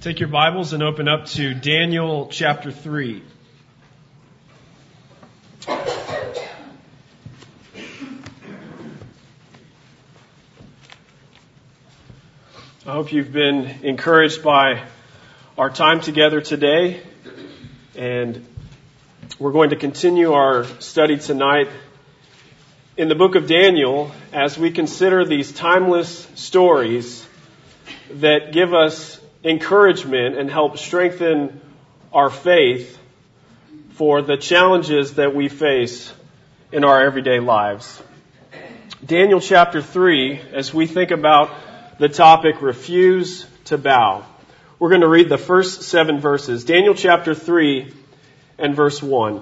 Take your Bibles and open up to Daniel chapter 3. I hope you've been encouraged by our time together today, and we're going to continue our study tonight in the book of Daniel as we consider these timeless stories that give us encouragement and help strengthen our faith for the challenges that we face in our everyday lives. Daniel chapter 3, as we think about the topic, refuse to bow. We're going to read the first 7 verses. Daniel chapter 3 and verse 1.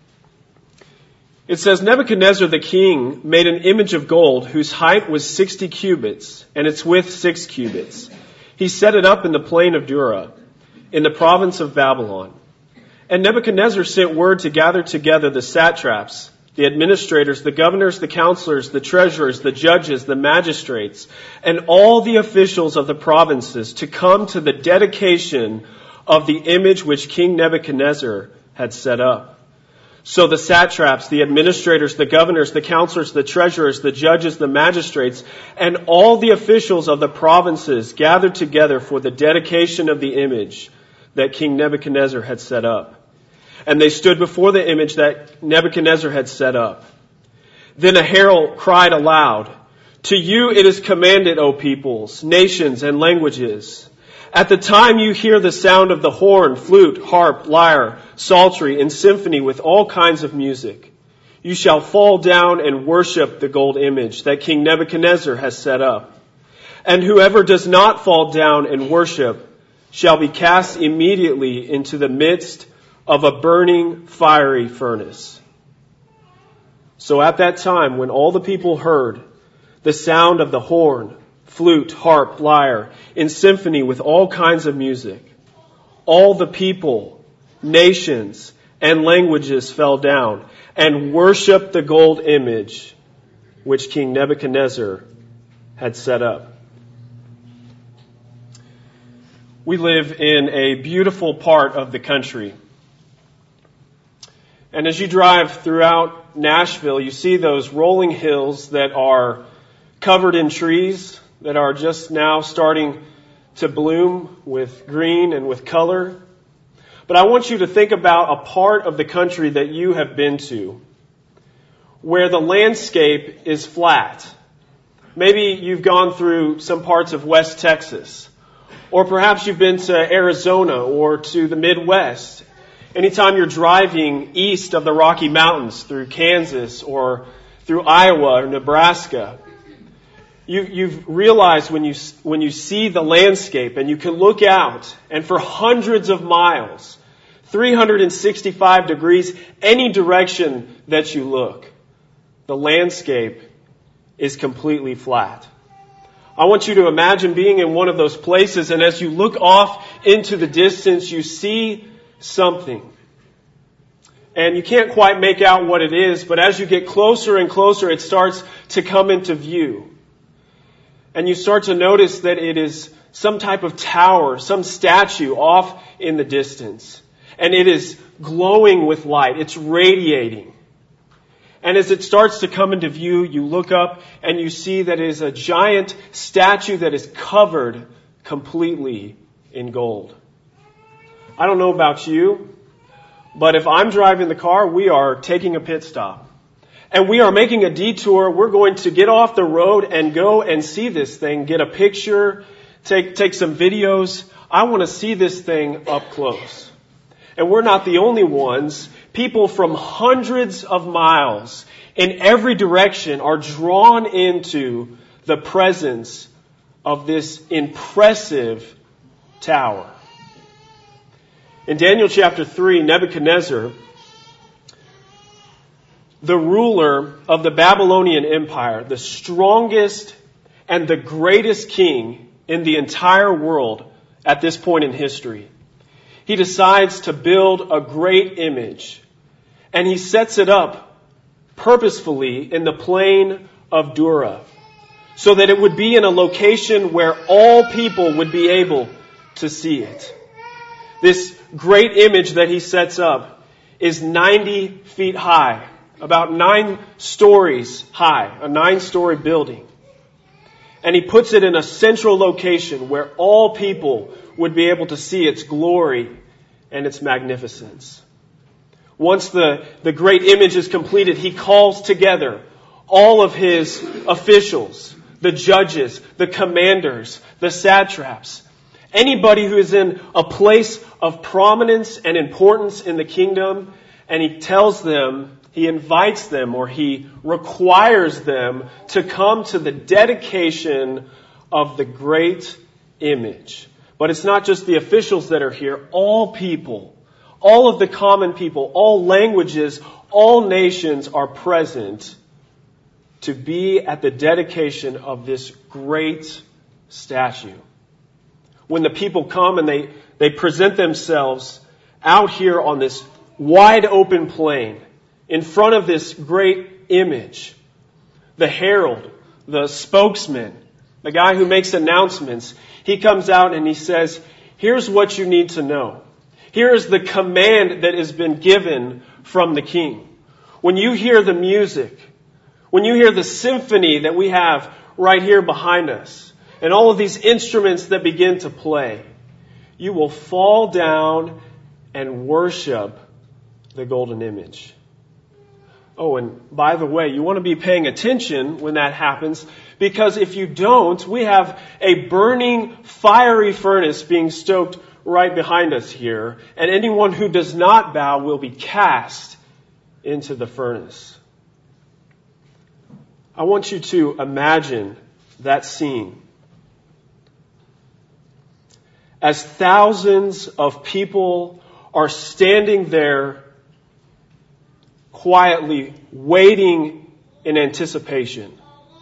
It says, Nebuchadnezzar the king made an image of gold whose height was 60 cubits and its width 6 cubits. He set it up in the plain of Dura, in the province of Babylon. And Nebuchadnezzar sent word to gather together the satraps, the administrators, the governors, the counselors, the treasurers, the judges, the magistrates, and all the officials of the provinces to come to the dedication of the image which King Nebuchadnezzar had set up. So the satraps, the administrators, the governors, the counselors, the treasurers, the judges, the magistrates, and all the officials of the provinces gathered together for the dedication of the image that King Nebuchadnezzar had set up. And they stood before the image that Nebuchadnezzar had set up. Then a herald cried aloud, To you it is commanded, O peoples, nations, and languages. At the time you hear the sound of the horn, flute, harp, lyre, psaltery, and symphony with all kinds of music, you shall fall down and worship the gold image that King Nebuchadnezzar has set up. And whoever does not fall down and worship shall be cast immediately into the midst of a burning fiery furnace. So at that time, when all the people heard the sound of the horn, flute, harp, lyre, in symphony with all kinds of music, all the people, nations, and languages fell down and worshiped the gold image which King Nebuchadnezzar had set up. We live in a beautiful part of the country. And as you drive throughout Nashville, you see those rolling hills that are covered in trees that are just now starting to bloom with green and with color. But I want you to think about a part of the country that you have been to where the landscape is flat. Maybe you've gone through some parts of West Texas, or perhaps you've been to Arizona or to the Midwest. Anytime you're driving east of the Rocky Mountains through Kansas or through Iowa or Nebraska, You've realized when you see the landscape and you can look out and for hundreds of miles, 365 degrees, any direction that you look, the landscape is completely flat. I want you to imagine being in one of those places, and as you look off into the distance, you see something. And you can't quite make out what it is, but as you get closer and closer, it starts to come into view. And you start to notice that it is some type of tower, some statue off in the distance. And it is glowing with light. It's radiating. And as it starts to come into view, you look up and you see that it is a giant statue that is covered completely in gold. I don't know about you, but if I'm driving the car, we are taking a pit stop. And we are making a detour. We're going to get off the road and go and see this thing, get a picture, take some videos. I want to see this thing up close. And we're not the only ones. People from hundreds of miles in every direction are drawn into the presence of this impressive tower. In Daniel chapter 3, Nebuchadnezzar, the ruler of the Babylonian Empire, the strongest and the greatest king in the entire world at this point in history, he decides to build a great image, and he sets it up purposefully in the plain of Dura, so that it would be in a location where all people would be able to see it. This great image that he sets up is 90 feet high, about 9 stories high, a 9-story building. And he puts it in a central location where all people would be able to see its glory and its magnificence. Once the great image is completed, he calls together all of his officials, the judges, the commanders, the satraps, anybody who is in a place of prominence and importance in the kingdom, and he tells them, he invites them, or he requires them to come to the dedication of the great image. But it's not just the officials that are here. All people, all of the common people, all languages, all nations are present to be at the dedication of this great statue. When the people come and they present themselves out here on this wide open plain in front of this great image, the herald, the spokesman, the guy who makes announcements, he comes out and he says, here's what you need to know. Here is the command that has been given from the king. When you hear the music, when you hear the symphony that we have right here behind us, and all of these instruments that begin to play, you will fall down and worship the golden image. Oh, and by the way, you want to be paying attention when that happens, because if you don't, we have a burning, fiery furnace being stoked right behind us here, and anyone who does not bow will be cast into the furnace. I want you to imagine that scene. As thousands of people are standing there quietly waiting in anticipation.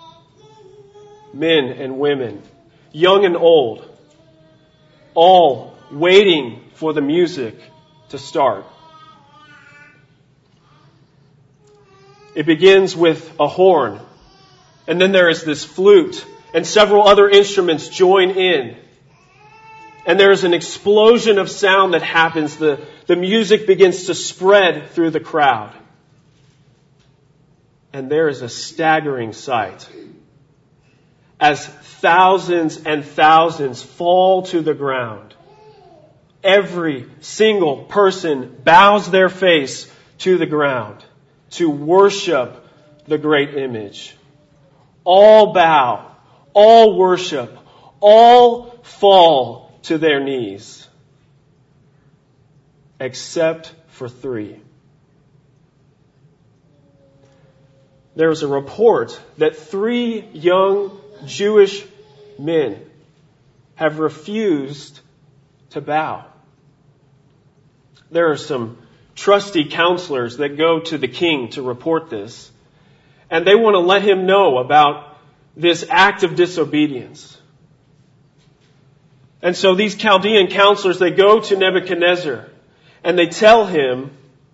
Men and women, young and old, all waiting for the music to start. It begins with a horn, and then there is this flute, and several other instruments join in. And there is an explosion of sound that happens. The music begins to spread through the crowd. And there is a staggering sight. As thousands and thousands fall to the ground, every single person bows their face to the ground to worship the great image. All bow, all worship, all fall to their knees, except for 3. There was a report that 3 young Jewish men have refused to bow. There are some trusty counselors that go to the king to report this, and they want to let him know about this act of disobedience. And so these Chaldean counselors, they go to Nebuchadnezzar and they tell him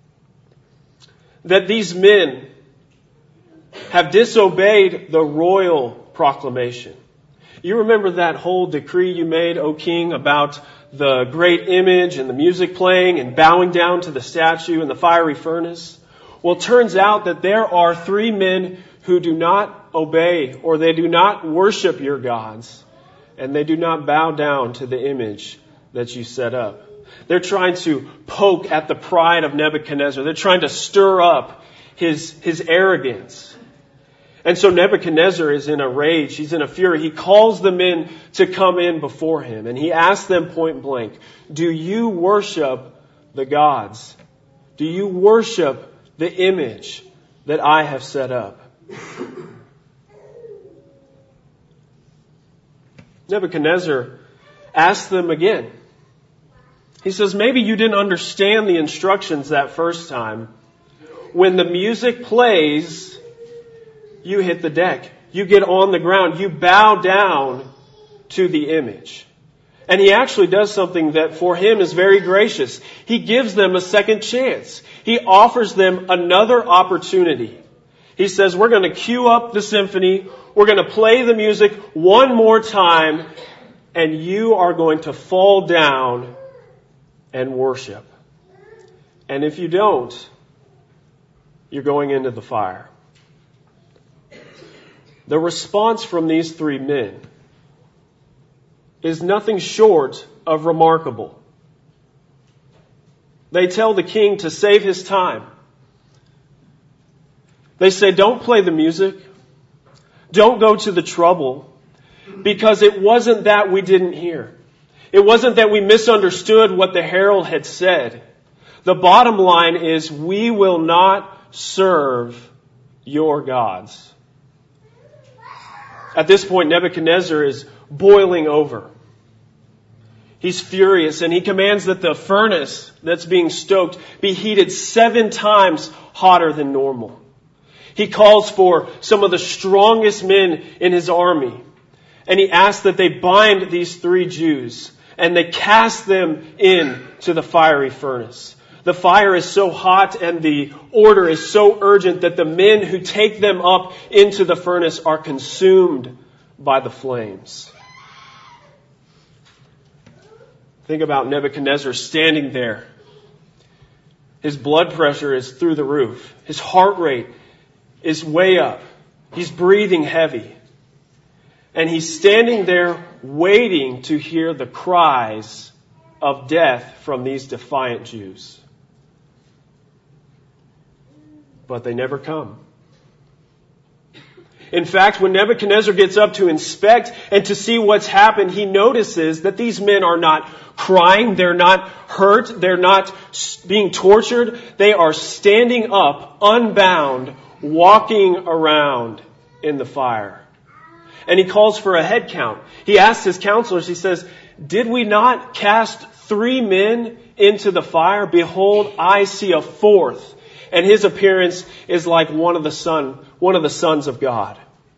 that these men have disobeyed the royal proclamation. You remember that whole decree you made, O king, about the great image and the music playing and bowing down to the statue in the fiery furnace? Well, it turns out that there are 3 men who do not obey, or they do not worship your gods. And they do not bow down to the image that you set up. They're trying to poke at the pride of Nebuchadnezzar. They're trying to stir up his arrogance. And so Nebuchadnezzar is in a rage. He's in a fury. He calls the men to come in before him. And he asks them point blank, do you worship the gods? Do you worship the image that I have set up? Nebuchadnezzar asks them again. He says, maybe you didn't understand the instructions that first time. When the music plays, you hit the deck. You get on the ground. You bow down to the image. And he actually does something that for him is very gracious. He gives them a second chance. He offers them another opportunity. He says, we're going to cue up the symphony. We're going to play the music one more time. and you are going to fall down and worship. And if you don't, you're going into the fire. The response from these three men is nothing short of remarkable. They tell the king to save his time. They say, don't play the music. Don't go to the trouble. Because it wasn't that we didn't hear. It wasn't that we misunderstood what the herald had said. The bottom line is we will not serve your gods. At this point, Nebuchadnezzar is boiling over. He's furious, and he commands that the furnace that's being stoked be heated 7 times hotter than normal. He calls for some of the strongest men in his army, and he asks that they bind these 3 Jews, and they cast them into the fiery furnace. The fire is so hot and the order is so urgent that the men who take them up into the furnace are consumed by the flames. Think about Nebuchadnezzar standing there. His blood pressure is through the roof. His heart rate is way up. He's breathing heavy. And he's standing there waiting to hear the cries of death from these defiant Jews. But they never come. In fact, when Nebuchadnezzar gets up to inspect and to see what's happened, he notices that these men are not crying, they're not hurt, they're not being tortured. They are standing up, unbound, walking around in the fire. And he calls for a head count. He asks his counselors, he says, did we not cast 3 men into the fire? Behold, I see a 4th. And his appearance is like one of the sons of God.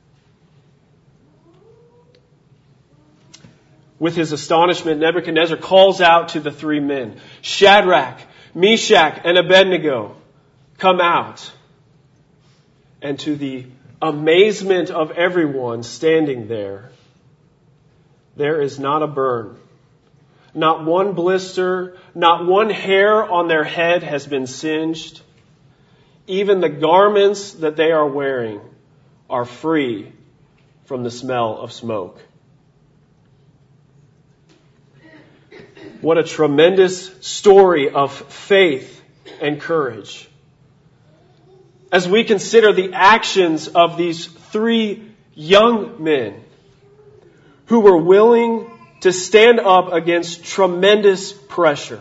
With his astonishment, Nebuchadnezzar calls out to the 3 men, Shadrach, Meshach, and Abednego, come out. And to the amazement of everyone standing there, there is not a burn, not one blister, not one hair on their head has been singed. Even the garments that they are wearing are free from the smell of smoke. What a tremendous story of faith and courage. As we consider the actions of these 3 young men who were willing to stand up against tremendous pressure.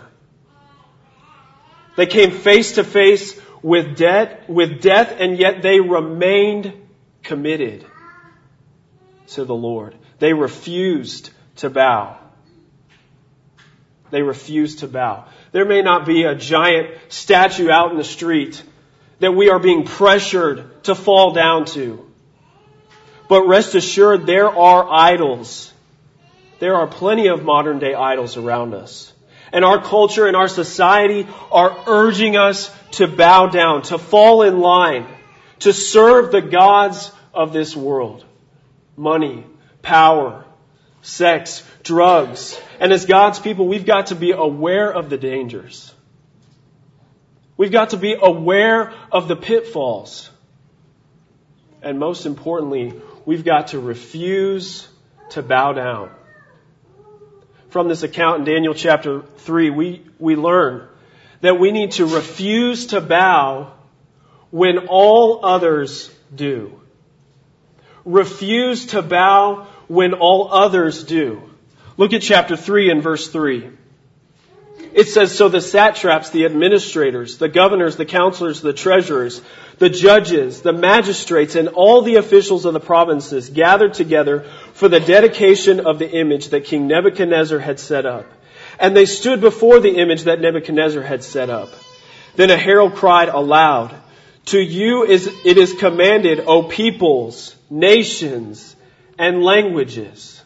They came face to face with death, and yet they remained committed to the Lord. They refused to bow. They refused to bow. There may not be a giant statue out in the street that we are being pressured to fall down to. But rest assured, there are idols. There are plenty of modern day idols around us. And our culture and our society are urging us to bow down, to fall in line, to serve the gods of this world. Money, power, sex, drugs. And as God's people, we've got to be aware of the dangers. We've got to be aware of the pitfalls. And most importantly, we've got to refuse to bow down. From this account in Daniel chapter 3, we learn that we need to refuse to bow when all others do. Refuse to bow when all others do. Look at chapter 3 and verse 3. It says, so the satraps, the administrators, the governors, the counselors, the treasurers, the judges, the magistrates, and all the officials of the provinces gathered together for the dedication of the image that King Nebuchadnezzar had set up. And they stood before the image that Nebuchadnezzar had set up. Then a herald cried aloud, to you it is commanded, O peoples, nations, and languages.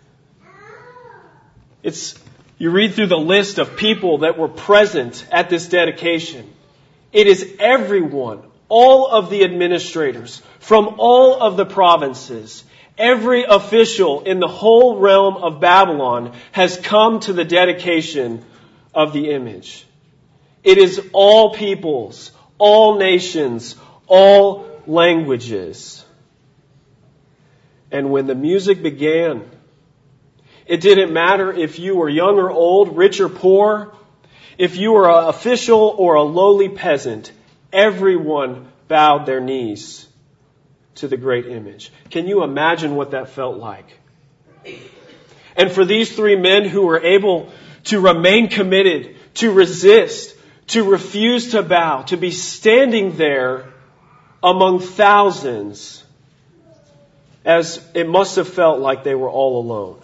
You read through the list of people that were present at this dedication. It is everyone, all of the administrators from all of the provinces, Every official in the whole realm of Babylon has come to the dedication of the image. It is all peoples, all nations, all languages. And when the music began, it didn't matter if you were young or old, rich or poor, if you were an official or a lowly peasant, everyone bowed their knees to the great image. Can you imagine what that felt like? And for these three men who were able to remain committed, to resist, to refuse to bow, to be standing there among thousands, as it must have felt like they were all alone.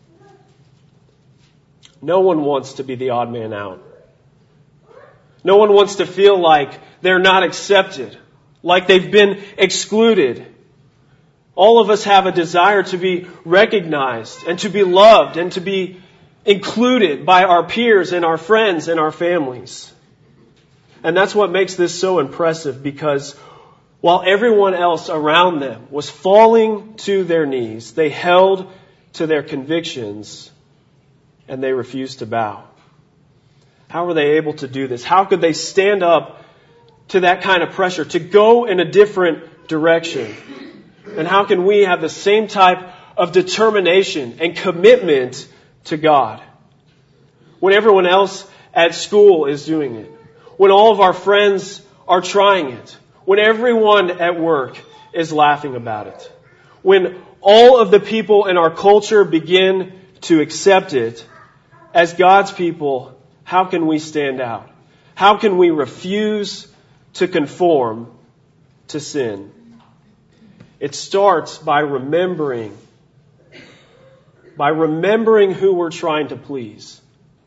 No one wants to be the odd man out. No one wants to feel like they're not accepted, like they've been excluded. All of us have a desire to be recognized and to be loved and to be included by our peers and our friends and our families. And that's what makes this so impressive, because while everyone else around them was falling to their knees, they held to their convictions and they refused to bow. How were they able to do this? How could they stand up to that kind of pressure, to go in a different direction? And how can we have the same type of determination and commitment to God when everyone else at school is doing it, when all of our friends are trying it, when everyone at work is laughing about it, when all of the people in our culture begin to accept it? As God's people, how can we stand out? How can we refuse to conform to sin? It starts by remembering who we're trying to please.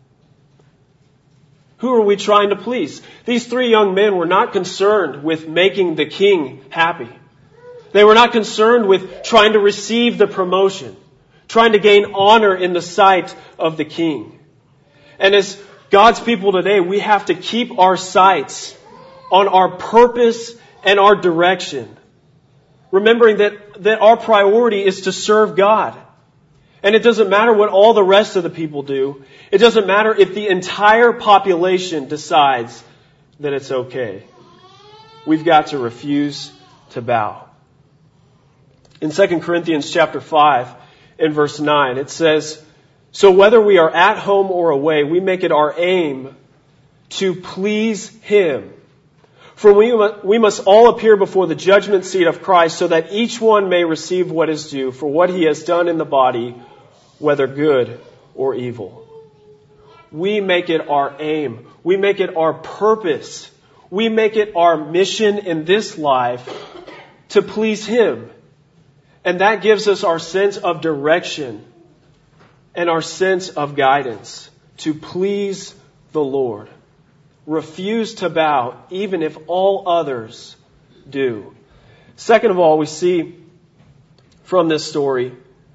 Who are we trying to please? These three young men were not concerned with making the king happy. They were not concerned with trying to receive the promotion, trying to gain honor in the sight of the king. And as God's people today, we have to keep our sights on our purpose and our direction, remembering that our priority is to serve God. And it doesn't matter what all the rest of the people do. It doesn't matter if the entire population decides that it's okay. We've got to refuse to bow. In 2 Corinthians chapter 5 and verse 9, it says, "So whether we are at home or away, we make it our aim to please Him. For we must all appear before the judgment seat of Christ, so that each one may receive what is due for what he has done in the body, whether good or evil." We make it our aim. We make it our purpose. We make it our mission in this life to please Him. And that gives us our sense of direction and our sense of guidance to please the Lord. Refuse to bow, even if all others do. Second of all, we see from this story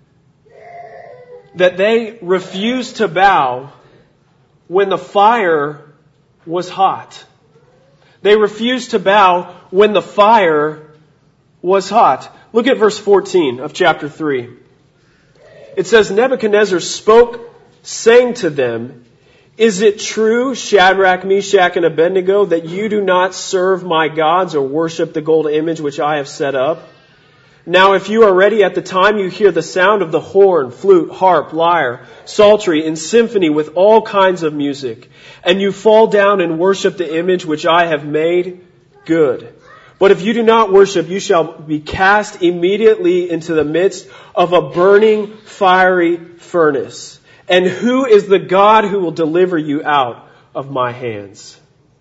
that they refused to bow when the fire was hot. They refused to bow when the fire was hot. Look at verse 14 of chapter 3. It says, "Nebuchadnezzar spoke, saying to them, 'Is it true, Shadrach, Meshach, and Abednego, that you do not serve my gods or worship the gold image which I have set up? Now if you are ready at the time you hear the sound of the horn, flute, harp, lyre, psaltery, and symphony with all kinds of music, and you fall down and worship the image which I have made, good. But if you do not worship, you shall be cast immediately into the midst of a burning, fiery furnace. And who is the God who will deliver you out of my hands?'"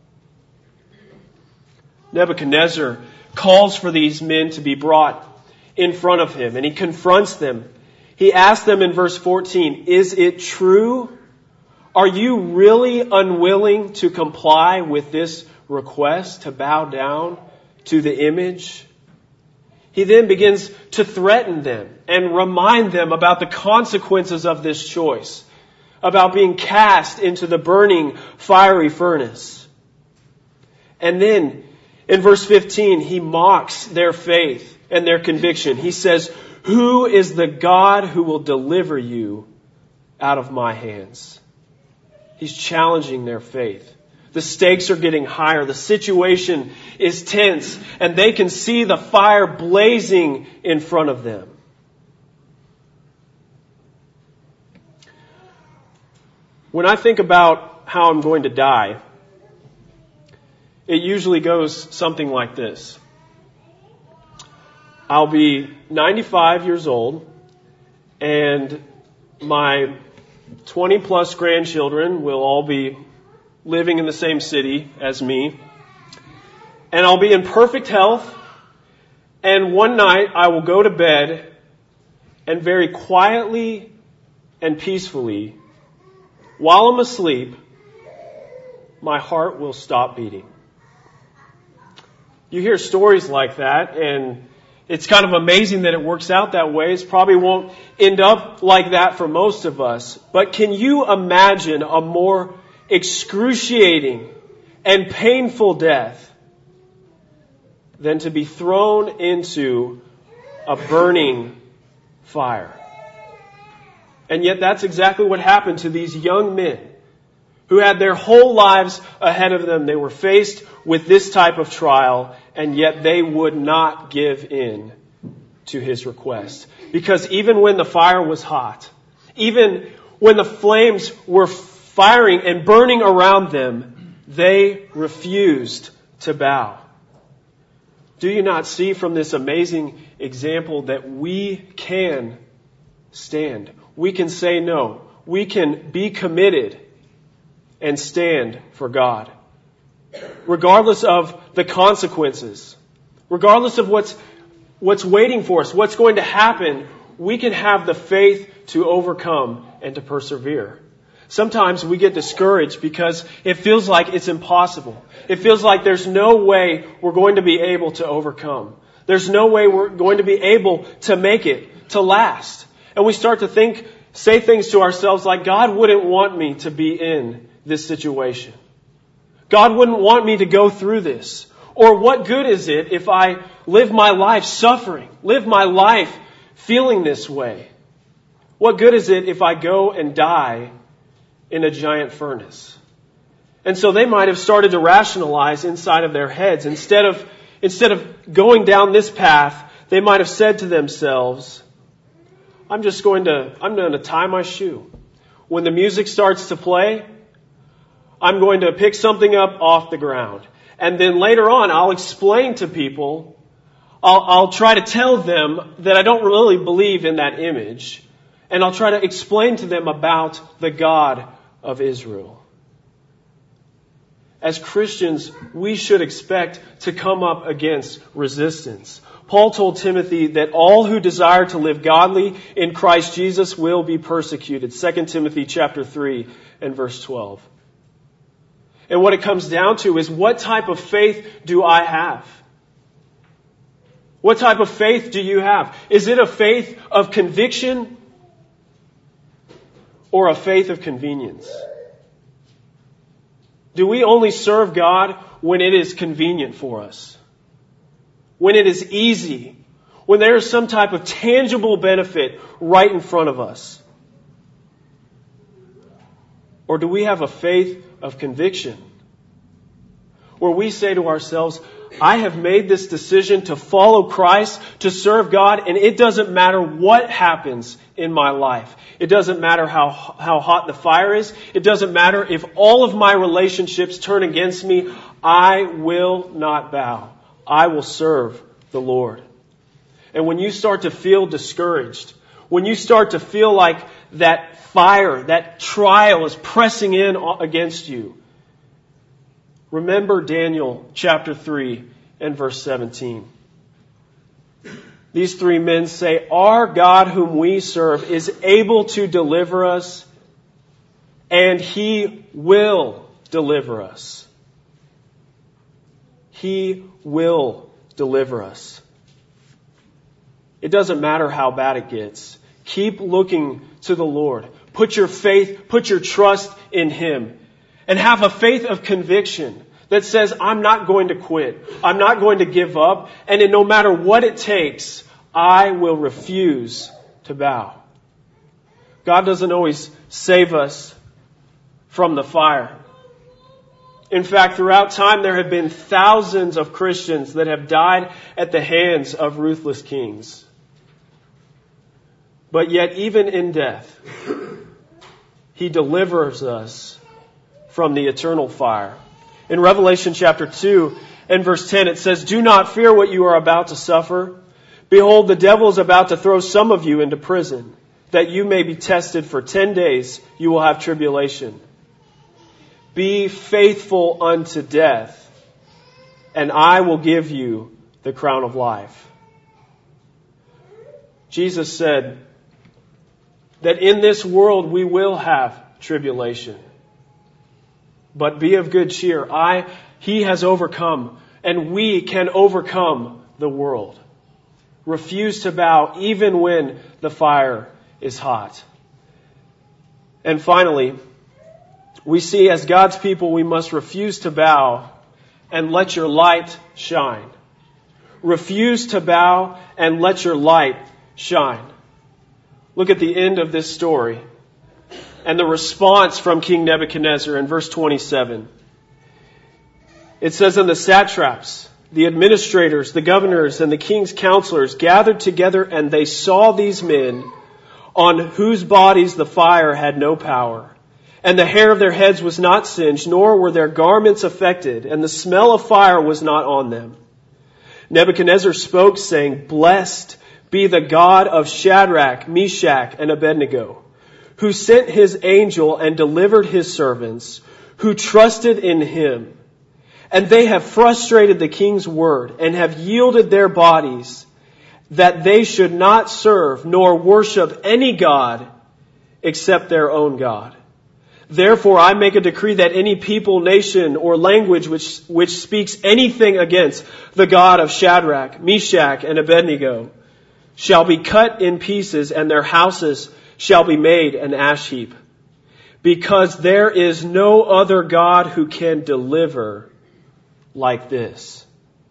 Nebuchadnezzar calls for these men to be brought in front of him, and he confronts them. He asks them in verse 14, "Is it true? Are you really unwilling to comply with this request to bow down to the image?" He then begins to threaten them and remind them about the consequences of this choice, about being cast into the burning, fiery furnace. And then, in verse 15, he mocks their faith and their conviction. He says, "Who is the God who will deliver you out of my hands?" He's challenging their faith. The stakes are getting higher. The situation is tense, and they can see the fire blazing in front of them. When I think about how I'm going to die, it usually goes something like this. I'll be 95 years old, and my 20 plus grandchildren will all be living in the same city as me. And I'll be in perfect health, and one night I will go to bed, and very quietly and peacefully, while I'm asleep, my heart will stop beating. You hear stories like that, and it's kind of amazing that it works out that way. It probably won't end up like that for most of us. But can you imagine a more excruciating and painful death than to be thrown into a burning fire? And yet that's exactly what happened to these young men who had their whole lives ahead of them. They were faced with this type of trial, and yet they would not give in to his request. Because even when the fire was hot, even when the flames were firing and burning around them, they refused to bow. Do you not see from this amazing example that we can stand? We can say no. We can be committed and stand for God. Regardless of the consequences, regardless of what's waiting for us, what's going to happen, we can have the faith to overcome and to persevere. Sometimes we get discouraged because it feels like it's impossible. It feels like there's no way we're going to be able to overcome. There's no way we're going to be able to make it, to last. And we start to say things to ourselves like, God wouldn't want me to be in this situation. God wouldn't want me to go through this. Or what good is it if I live my life suffering, live my life feeling this way? What good is it if I go and die in a giant furnace? And so they might have started to rationalize inside of their heads. Instead of going down this path, they might have said to themselves, I'm going to tie my shoe. When the music starts to play, I'm going to pick something up off the ground. And then later on, I'll explain to people, I'll try to tell them that I don't really believe in that image. And I'll try to explain to them about the God of Israel. As Christians, we should expect to come up against resistance. Paul told Timothy that all who desire to live godly in Christ Jesus will be persecuted. 2 Timothy chapter 3 and verse 12. And what it comes down to is, what type of faith do I have? What type of faith do you have? Is it a faith of conviction or a faith of convenience? Do we only serve God when it is convenient for us? When it is easy? When there is some type of tangible benefit right in front of us? Or do we have a faith of conviction, where we say to ourselves, I have made this decision to follow Christ, to serve God, and it doesn't matter what happens in my life. It doesn't matter how hot the fire is. It doesn't matter if all of my relationships turn against me. I will not bow. I will serve the Lord. And when you start to feel discouraged, when you start to feel like that fire, that trial is pressing in against you, remember Daniel chapter 3 and verse 17. These three men say, our God whom we serve is able to deliver us, and He will deliver us. He will deliver us. It doesn't matter how bad it gets. Keep looking to the Lord. Put your faith, put your trust in Him. And have a faith of conviction that says, I'm not going to quit. I'm not going to give up. And no matter what it takes, I will refuse to bow. God doesn't always save us from the fire. In fact, throughout time, there have been thousands of Christians that have died at the hands of ruthless kings. But yet, even in death, He delivers us from the eternal fire. In Revelation chapter 2 and verse 10, it says, "Do not fear what you are about to suffer. Behold, the devil is about to throw some of you into prison, that you may be tested for 10 days. You will have tribulation. Be faithful unto death, and I will give you the crown of life." Jesus said that in this world we will have tribulation. But be of good cheer. He has overcome, and we can overcome the world. Refuse to bow even when the fire is hot. And finally, we see as God's people, we must refuse to bow and let your light shine. Refuse to bow and let your light shine. Look at the end of this story and the response from King Nebuchadnezzar in verse 27. It says, "And the satraps, the administrators, the governors, and the king's counselors gathered together, and they saw these men on whose bodies the fire had no power. And the hair of their heads was not singed, nor were their garments affected, and the smell of fire was not on them. Nebuchadnezzar spoke, saying, Blessed be the God of Shadrach, Meshach, and Abednego, who sent his angel and delivered his servants, who trusted in him. And they have frustrated the king's word, and have yielded their bodies, that they should not serve nor worship any god except their own God. Therefore I make a decree that any people, nation, or language which speaks anything against the God of Shadrach, Meshach, and Abednego shall be cut in pieces, and their houses shall be made an ash heap. Because there is no other God who can deliver like this."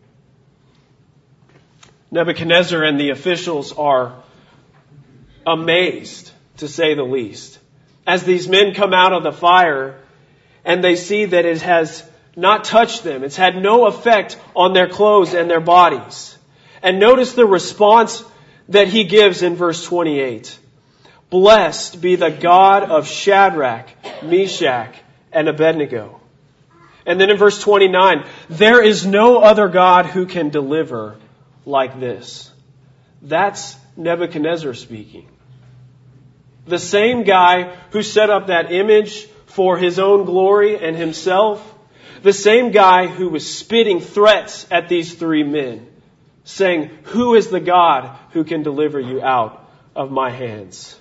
Nebuchadnezzar and the officials are amazed, to say the least, as these men come out of the fire and they see that it has not touched them. It's had no effect on their clothes and their bodies. And notice the response that he gives in verse 28. "Blessed be the God of Shadrach, Meshach, and Abednego." And then in verse 29, "There is no other God who can deliver like this." That's Nebuchadnezzar speaking. The same guy who set up that image for his own glory and himself. The same guy who was spitting threats at these three men, saying, "Who is the God who can deliver you out of my hands?"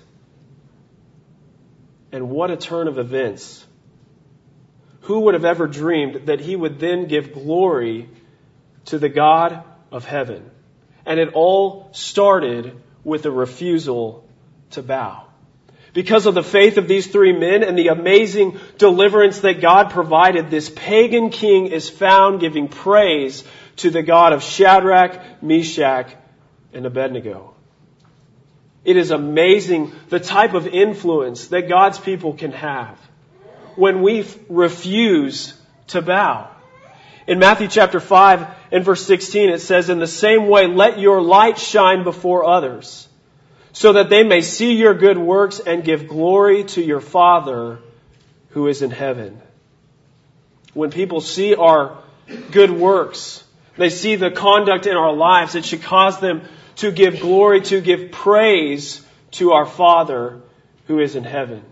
And what a turn of events. Who would have ever dreamed that he would then give glory to the God of heaven? And it all started with a refusal to bow. Because of the faith of these three men and the amazing deliverance that God provided, this pagan king is found giving praise to the God of Shadrach, Meshach, and Abednego. It is amazing the type of influence that God's people can have when we refuse to bow. In Matthew chapter 5 and verse 16, it says, "In the same way, let your light shine before others, so that they may see your good works and give glory to your Father who is in heaven." When people see our good works, they see the conduct in our lives, it should cause them to give glory, to give praise to our Father who is in heaven.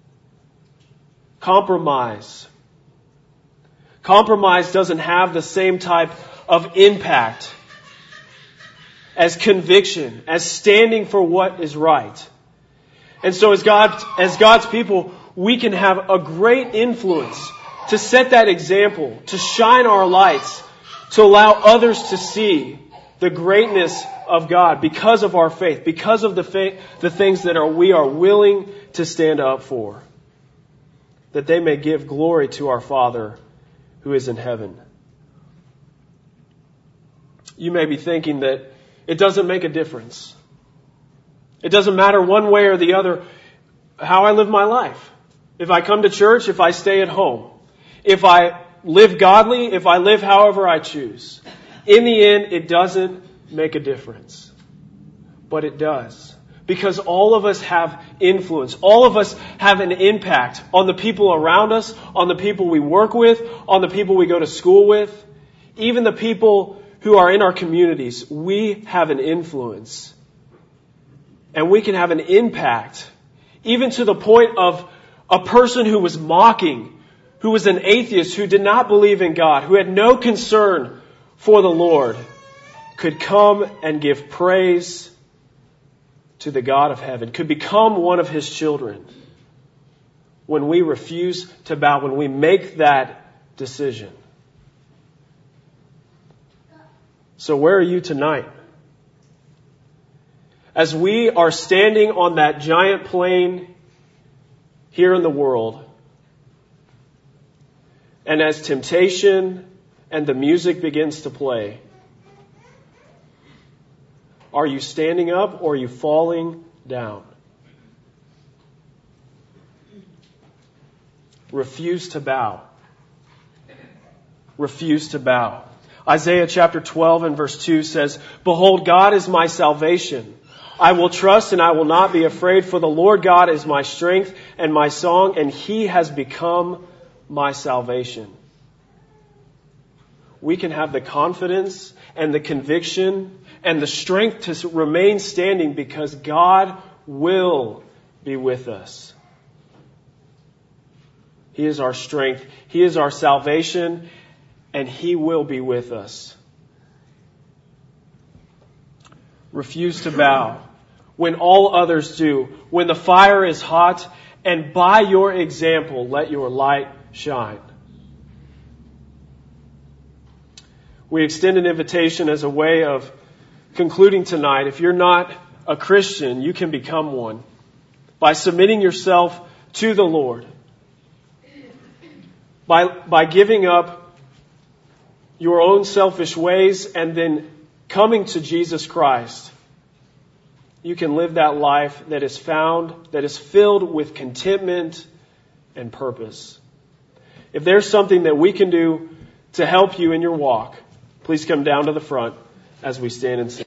Compromise. Compromise doesn't have the same type of impact as conviction, as standing for what is right. And so as God's people, we can have a great influence to set that example, to shine our lights, to allow others to see the greatness of God because of our faith, because of the things that we are willing to stand up for, that they may give glory to our Father who is in heaven. You may be thinking that it doesn't make a difference. It doesn't matter one way or the other how I live my life. If I come to church, if I stay at home, if I live godly, if I live however I choose. In the end, it doesn't make a difference. But it does. Because all of us have influence. All of us have an impact on the people around us, on the people we work with, on the people we go to school with, even the people who are in our communities. We have an influence. And we can have an impact, even to the point of a person who was mocking, who was an atheist, who did not believe in God, who had no concern for the Lord, could come and give praise to the God of heaven, could become one of His children when we refuse to bow, when we make that decision. So where are you tonight? As we are standing on that giant plain here in the world, and as temptation and the music begins to play, are you standing up or are you falling down? Refuse to bow. Refuse to bow. Isaiah chapter 12 and verse 2 says, "Behold, God is my salvation. I will trust and I will not be afraid, for the Lord God is my strength and my song, and He has become my salvation." We can have the confidence and the conviction and the strength to remain standing because God will be with us. He is our strength. He is our salvation, and He will be with us. Refuse to bow when all others do, when the fire is hot, and by your example, let your light shine. We extend an invitation as a way of concluding tonight. If you're not a Christian, you can become one by submitting yourself to the Lord, by giving up your own selfish ways and then coming to Jesus Christ. You can live that life that is filled with contentment and purpose. If there's something that we can do to help you in your walk, please come down to the front as we stand and sing.